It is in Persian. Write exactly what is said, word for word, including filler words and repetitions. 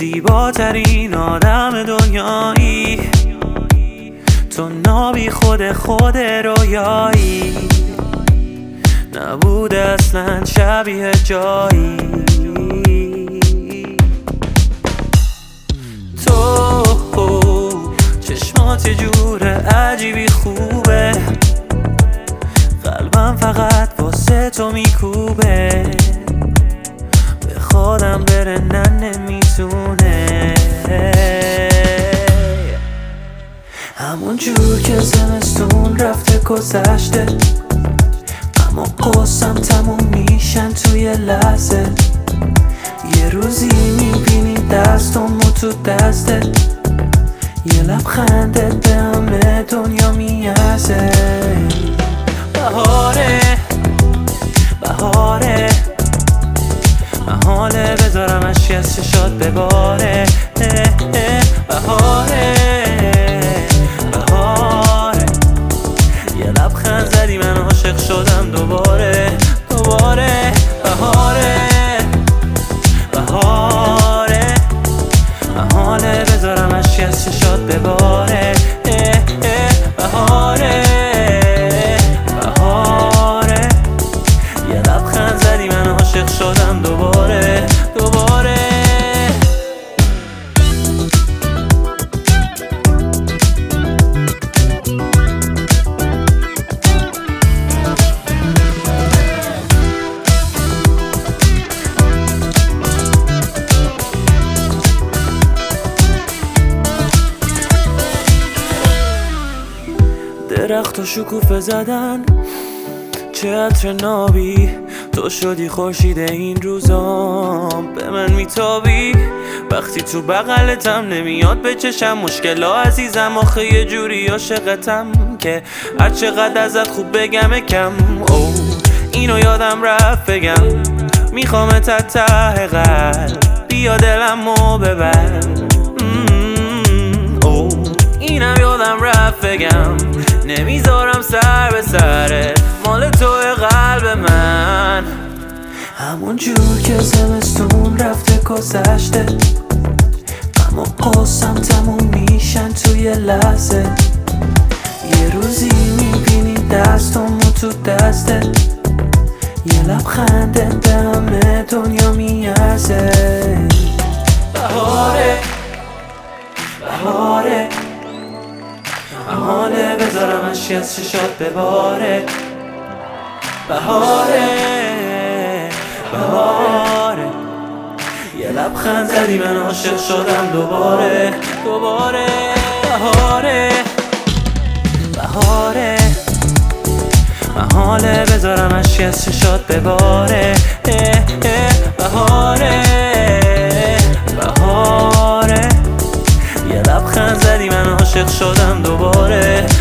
زیباترین آدم دنیایی، تو نابی خود خود رویایی، نبود اصلا شبیه جایی. تو چشمات جور عجیبی خوبه، قلبم فقط واسه تو میکوبه، به خودم بره نه نمیتونه. همون جور که زمستون رفته گذشته، اما قصم تموم میشن توی لحظه. یه روزی میبینی دستم تو دستت، یه لبخندت به همه دنیا میارزه. بهاره بهاره محاله بذارم اشکی از چشات بباره. بهاره بهاره یه لبخند زدی من عاشق شدم دوباره دوباره. بهاره بهاره محاله بذارم اشکی از چشات بباره. بهاره بهاره یه لبخند زدی من عاشق شدم دوباره دوباره. درخت و شکوفه زدن، چه عطر نابی، تو شدی خورشید این روزام، به من میتابی وقتی تو بغلتم. نمیاد به چشم مشکلا عزیزم، آخه یه جوری عاشقتم که هر چقدر ازت خوب بگم کم. او اینو یادم رفت بگم، میخوام ته قلب بیا دلمو ببر. او اینم یادم رفت بگم، نمیذارم سر به سره، مال توی قلب من. همون جور که زمستون رفته گذشته، اما قصم تموم میشن توی لحظه. یه روزی میبینی دستم تو دستت، یه لبخندت به همه دنیا میارزه. بهاره بهاره محاله بذارم اشکی از چشات بباره. بهاره بهاره یه لبخند زدی من عاشق شدم دوباره دوباره. بهاره بهاره محاله بذارم اشکی از چشات بباره. بهاره بهاره یه لبخند زدی من عاشق شدم دوباره